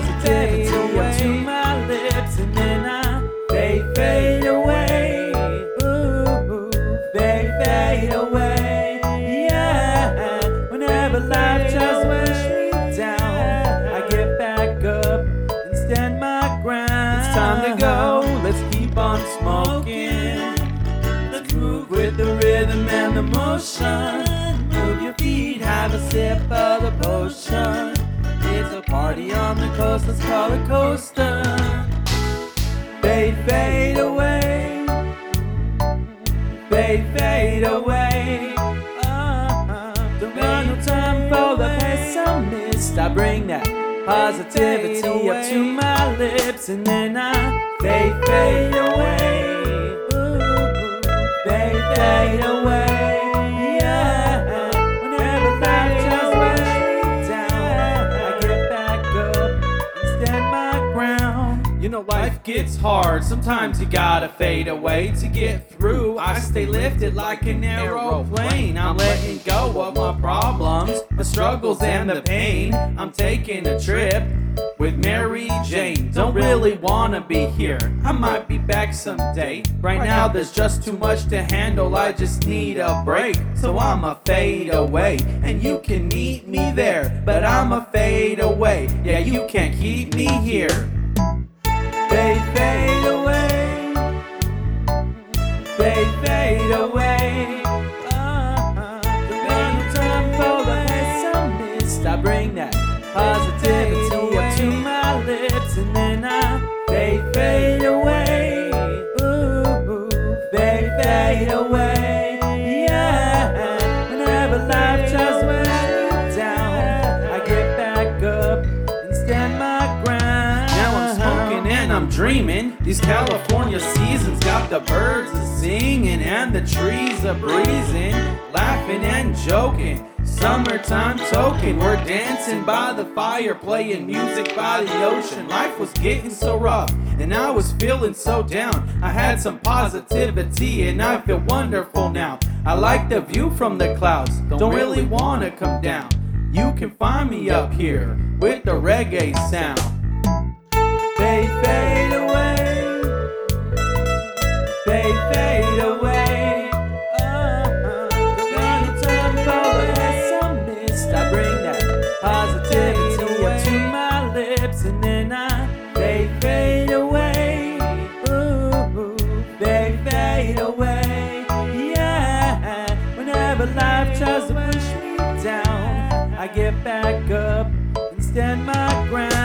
positivity up to my lips, and then I fade away. Ooh, fade away. Yeah, whenever life tries to push me down, I get back up and stand my ground. It's time to go, let's keep on smoking. Let's move with the rhythm and the motion. Move your feet, have a sip of the potion. It's a party on the coast, let's call it coaster. Fade away. Fade away. Don't got no time for the pessimist. I bring that positivity up to my lips, and then I fade away. Ooh, fade away. Yeah, whenever life tries to push me down, I get back up and stand my ground. You know life gets hard, sometimes you gotta fade away to get through. I stay lifted like an aeroplane. I'm letting go of my problems, the struggles and the pain. I'm taking a trip with Mary Jane. Don't really wanna be here, I might be back someday. Right now there's just too much to handle, I just need a break. So I'ma fade away, and you can meet me there. But I'ma fade away, yeah, you can't keep me here. Fade away. Fade away. Don't got no time for the pessimist. I bring that positivity up to my lips, and then I fade away. Ooh, fade away. Yeah, whenever life tries to push me down, I get back up and stand my ground. Now I'm smoking and I'm dreaming. These California seasons got the birds a singing and the trees a breezing, laughing and joking. Summertime token, we're dancing by the fire, playing music by the ocean. Life was getting so rough and I was feeling so down. I had some positivity and I feel wonderful now. I like the view from the clouds, don't really wanna come down. You can find me up here with the reggae sound. Fade away. Fade away. Don't got no time for the pessimist. I bring that positivity up to my lips, and then I fade away. Ooh, fade away. Yeah, whenever life tries to push me down, I get back up and stand my ground.